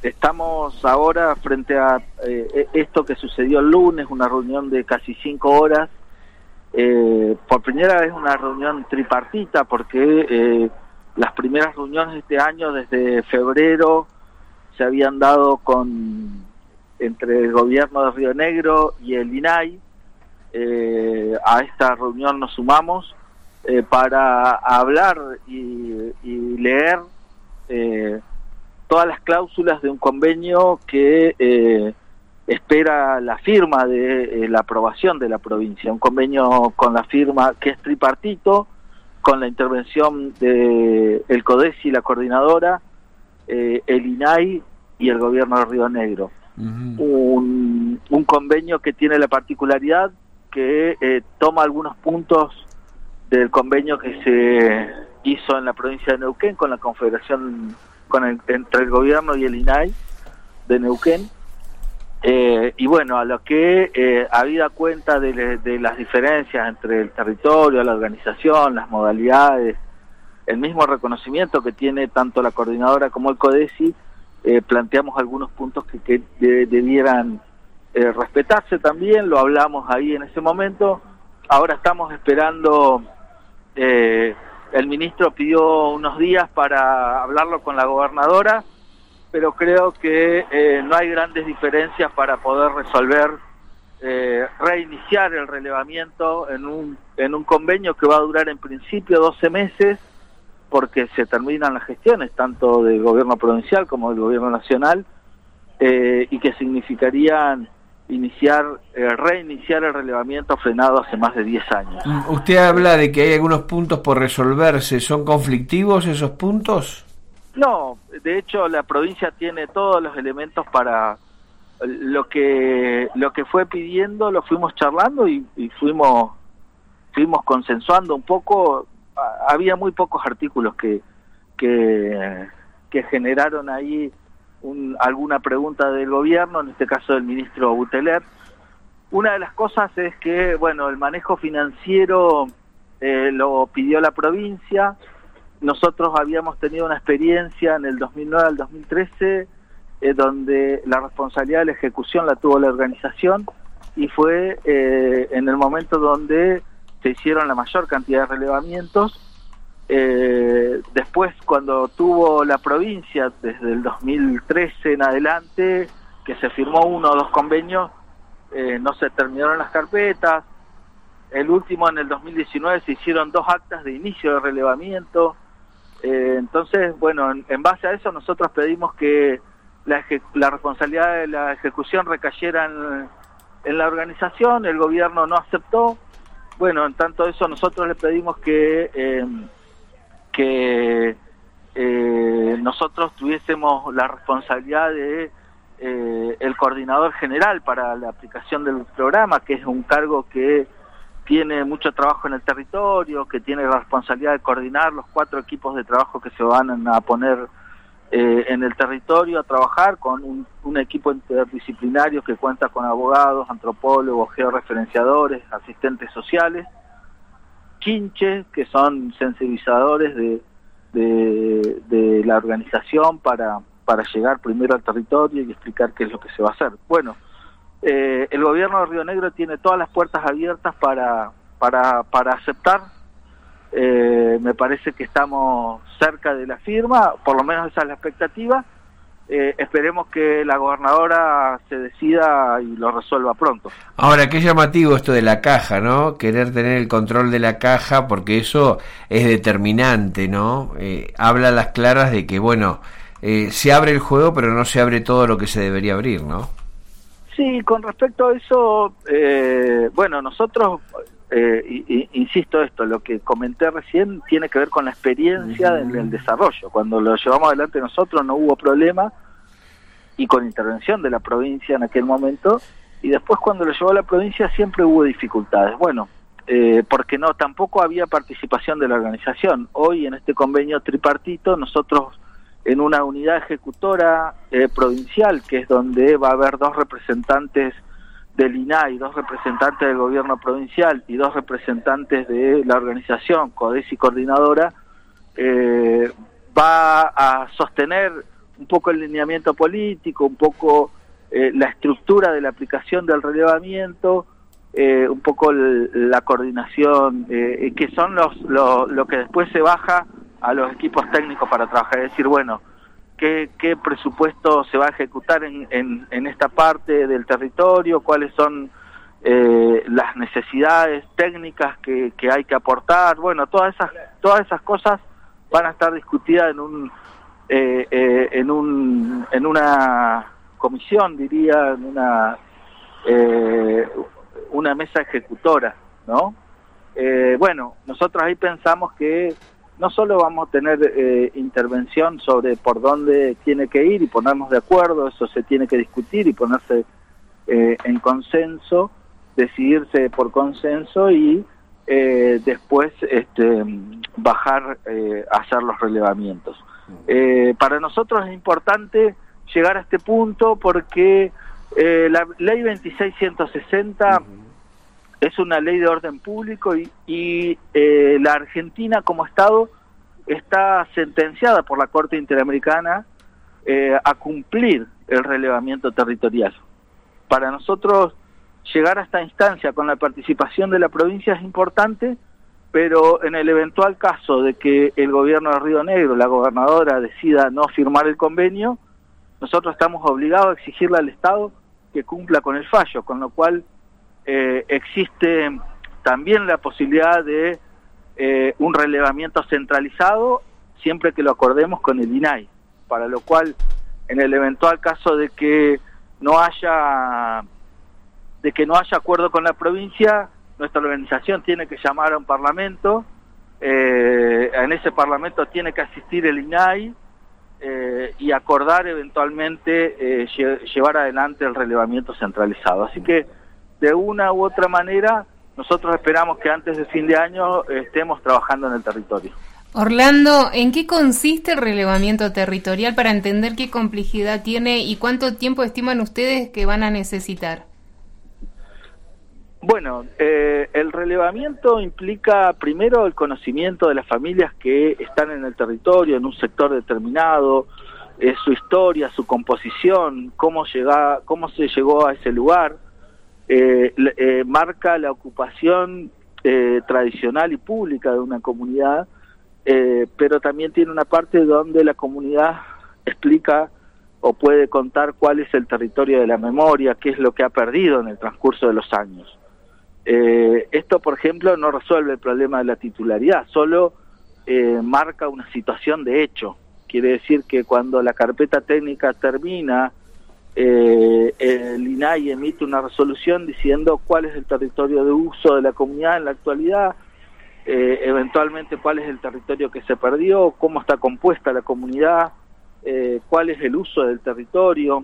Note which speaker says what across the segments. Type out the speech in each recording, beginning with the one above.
Speaker 1: estamos ahora frente a esto que sucedió el lunes, una reunión de casi 5 horas. Por primera vez una reunión tripartita, porque las primeras reuniones de este año, desde febrero, se habían dado entre el gobierno de Río Negro y el INAI. A esta reunión nos sumamos para hablar y leer todas las cláusulas de un convenio que espera la firma de la aprobación de la provincia, un convenio con la firma que es tripartito, con la intervención de el CODESI, la coordinadora, el INAI y el gobierno de Río Negro. Un convenio que tiene la particularidad que toma algunos puntos del convenio que se hizo en la provincia de Neuquén con la confederación, entre el gobierno y el INAI de Neuquén. Y bueno, a lo que habida cuenta de las diferencias entre el territorio, la organización, las modalidades, el mismo reconocimiento que tiene tanto la coordinadora como el CODESI, planteamos algunos puntos que debieran respetarse también. Lo hablamos ahí en ese momento. Ahora estamos esperando, el ministro pidió unos días para hablarlo con la gobernadora, pero creo que no hay grandes diferencias para poder resolver, reiniciar el relevamiento en un convenio que va a durar en principio 12 meses, porque se terminan las gestiones tanto del gobierno provincial como del gobierno nacional, y que significarían reiniciar el relevamiento frenado hace más de 10 años.
Speaker 2: Usted habla de que hay algunos puntos por resolverse. ¿Son conflictivos esos puntos?
Speaker 1: No, de hecho la provincia tiene todos los elementos para lo que fue pidiendo, lo fuimos charlando y fuimos consensuando un poco. Había muy pocos artículos que generaron ahí alguna pregunta del gobierno, en este caso del ministro Buteler. Una de las cosas es que, bueno, el manejo financiero lo pidió la provincia. Nosotros habíamos tenido una experiencia en el 2009 al 2013, donde la responsabilidad de la ejecución la tuvo la organización, y fue en el momento donde se hicieron la mayor cantidad de relevamientos. Después, cuando tuvo la provincia, desde el 2013 en adelante, que se firmó 1 o 2 convenios, no se terminaron las carpetas. El último, en el 2019, se hicieron 2 actas de inicio de relevamiento. Entonces, bueno, en base a eso nosotros pedimos que la responsabilidad de la ejecución recayera en la organización. El gobierno no aceptó. Bueno, en tanto eso, nosotros le pedimos que nosotros tuviésemos la responsabilidad de el coordinador general para la aplicación del programa, que es un cargo que tiene mucho trabajo en el territorio, que tiene la responsabilidad de coordinar los 4 equipos de trabajo que se van a poner en el territorio a trabajar, con un equipo interdisciplinario que cuenta con abogados, antropólogos, georreferenciadores, asistentes sociales, quinches, que son sensibilizadores de la organización para llegar primero al territorio y explicar qué es lo que se va a hacer. Bueno, el gobierno de Río Negro tiene todas las puertas abiertas para aceptar. Me parece que estamos cerca de la firma, por lo menos esa es la expectativa. Esperemos que la gobernadora se decida y lo resuelva pronto.
Speaker 2: Ahora, qué llamativo esto de la caja, ¿no? Querer tener el control de la caja, porque eso es determinante, ¿no? Habla a las claras de que, bueno, se abre el juego, pero no se abre todo lo que se debería abrir, ¿no? Sí,
Speaker 1: con respecto a eso, bueno, nosotros, insisto esto, lo que comenté recién tiene que ver con la experiencia del desarrollo. Cuando lo llevamos adelante nosotros no hubo problema, y con intervención de la provincia en aquel momento, y después cuando lo llevó a la provincia siempre hubo dificultades. Bueno, porque tampoco había participación de la organización. Hoy en este convenio tripartito nosotros, en una unidad ejecutora provincial, que es donde va a haber 2 representantes del INAI, 2 representantes del gobierno provincial y 2 representantes de la organización, CODESI coordinadora, va a sostener un poco el lineamiento político, un poco la estructura de la aplicación del relevamiento, un poco la coordinación, que son lo que después se baja a los equipos técnicos para trabajar, es decir, bueno, qué presupuesto se va a ejecutar en esta parte del territorio, cuáles son las necesidades técnicas que hay que aportar. Bueno, todas esas cosas van a estar discutidas en una comisión, diría, en una mesa ejecutora, ¿no? Bueno, nosotros ahí pensamos que no solo vamos a tener intervención sobre por dónde tiene que ir y ponernos de acuerdo, eso se tiene que discutir y ponerse en consenso, decidirse por consenso y después bajar a hacer los relevamientos. Para nosotros es importante llegar a este punto porque la ley 26160 es una ley de orden público y la Argentina como Estado está sentenciada por la Corte Interamericana a cumplir el relevamiento territorial. Para nosotros llegar a esta instancia con la participación de la provincia es importante, pero en el eventual caso de que el gobierno de Río Negro, la gobernadora, decida no firmar el convenio, nosotros estamos obligados a exigirle al Estado que cumpla con el fallo, con lo cual existe también la posibilidad de un relevamiento centralizado siempre que lo acordemos con el INAI, para lo cual en el eventual caso de que no haya acuerdo con la provincia, nuestra organización tiene que llamar a un parlamento, en ese parlamento tiene que asistir el INAI y acordar eventualmente llevar adelante el relevamiento centralizado. Así que de una u otra manera nosotros esperamos que antes de fin de año estemos trabajando en el territorio.
Speaker 3: Orlando, ¿en qué consiste el relevamiento territorial para entender qué complejidad tiene y cuánto tiempo estiman ustedes que van a necesitar?
Speaker 1: Bueno, el relevamiento implica primero el conocimiento de las familias que están en el territorio, en un sector determinado, su historia, su composición, cómo se llegó a ese lugar, marca la ocupación tradicional y pública de una comunidad, pero también tiene una parte donde la comunidad explica o puede contar cuál es el territorio de la memoria, qué es lo que ha perdido en el transcurso de los años. Esto, por ejemplo, no resuelve el problema de la titularidad, solo marca una situación de hecho. Quiere decir que cuando la carpeta técnica termina, el INAI emite una resolución diciendo cuál es el territorio de uso de la comunidad en la actualidad, eventualmente cuál es el territorio que se perdió, cómo está compuesta la comunidad, cuál es el uso del territorio,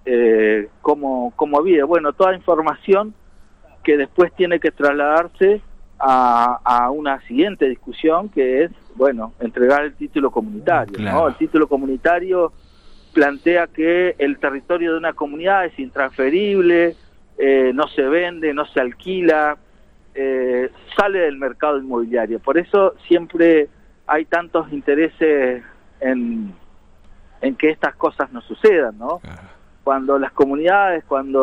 Speaker 1: cómo vive. Bueno, toda información que después tiene que trasladarse a una siguiente discusión, que es, bueno, entregar el título comunitario,
Speaker 2: claro,
Speaker 1: ¿no? El título comunitario plantea que el territorio de una comunidad es intransferible, no se vende, no se alquila, sale del mercado inmobiliario. Por eso siempre hay tantos intereses en que estas cosas no sucedan, ¿no? Cuando las comunidades,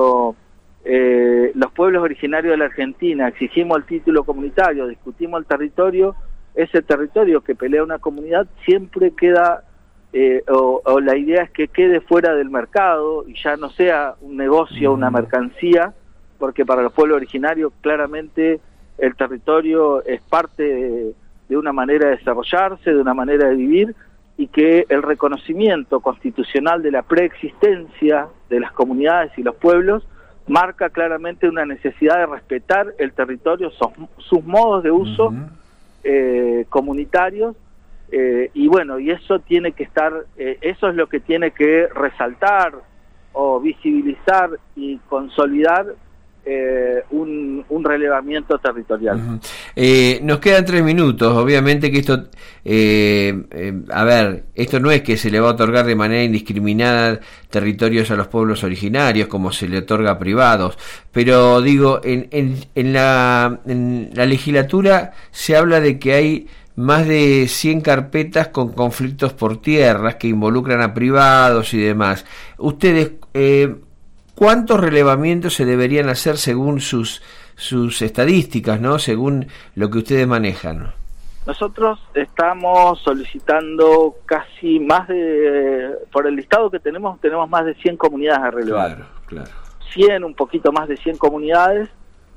Speaker 1: los pueblos originarios de la Argentina exigimos el título comunitario, discutimos el territorio, ese territorio que pelea una comunidad siempre queda, o la idea es que quede fuera del mercado y ya no sea un negocio, una mercancía, porque para los pueblos originarios claramente el territorio es parte de una manera de desarrollarse, de una manera de vivir, y que el reconocimiento constitucional de la preexistencia de las comunidades y los pueblos marca claramente una necesidad de respetar el territorio, sus modos de uso comunitarios, y bueno, y eso tiene que estar, eso es lo que tiene que resaltar o visibilizar y consolidar un relevamiento territorial.
Speaker 2: Nos quedan 3 minutos. Obviamente que esto, a ver, esto no es que se le va a otorgar de manera indiscriminada territorios a los pueblos originarios como se le otorga a privados, pero digo, en la legislatura se habla de que hay más de 100 carpetas con conflictos por tierras que involucran a privados y demás. Ustedes, ¿cuántos relevamientos se deberían hacer según sus estadísticas, ¿no? Según lo que ustedes manejan?
Speaker 1: Nosotros estamos solicitando casi por el listado que tenemos más de 100 comunidades a relevar.
Speaker 2: Claro.
Speaker 1: 100, un poquito más de 100 comunidades.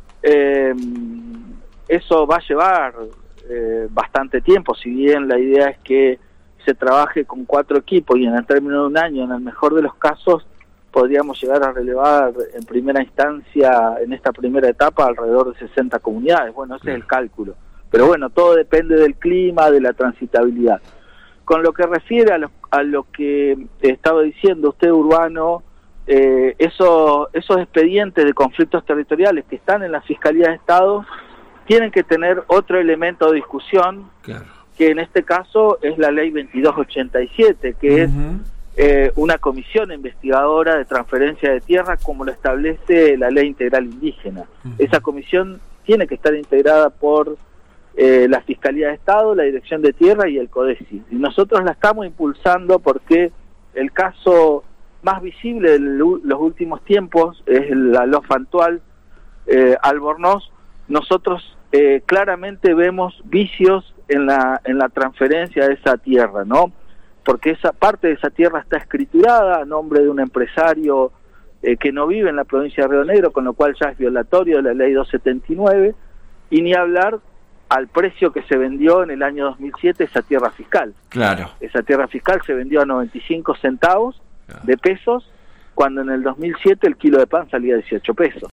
Speaker 1: Eso va a llevar bastante tiempo, si bien la idea es que se trabaje con 4 equipos y en el término de un año, en el mejor de los casos, podríamos llegar a relevar en primera instancia, en esta primera etapa, alrededor de 60 comunidades. Bueno, ese es el cálculo. Pero bueno, todo depende del clima, de la transitabilidad. Con lo que refiere a lo que estaba diciendo usted, Urbano, esos expedientes de conflictos territoriales que están en la Fiscalía de Estado tienen que tener otro elemento de discusión, claro, que en este caso es la Ley 2287, que es una comisión investigadora de transferencia de tierra, como lo establece la Ley Integral Indígena. Esa comisión tiene que estar integrada por la Fiscalía de Estado, la Dirección de Tierra y el CODECI. Y nosotros la estamos impulsando porque el caso más visible de los últimos tiempos es la Lofantual Albornoz. Nosotros claramente vemos vicios en la transferencia de esa tierra, ¿no? Porque esa parte de esa tierra está escriturada a nombre de un empresario que no vive en la provincia de Río Negro, con lo cual ya es violatorio de la Ley 279, y ni hablar al precio que se vendió en el año 2007 esa tierra fiscal.
Speaker 2: Claro.
Speaker 1: Esa tierra fiscal se vendió a 95 centavos de pesos, cuando en el 2007 el kilo de pan salía a 18 pesos.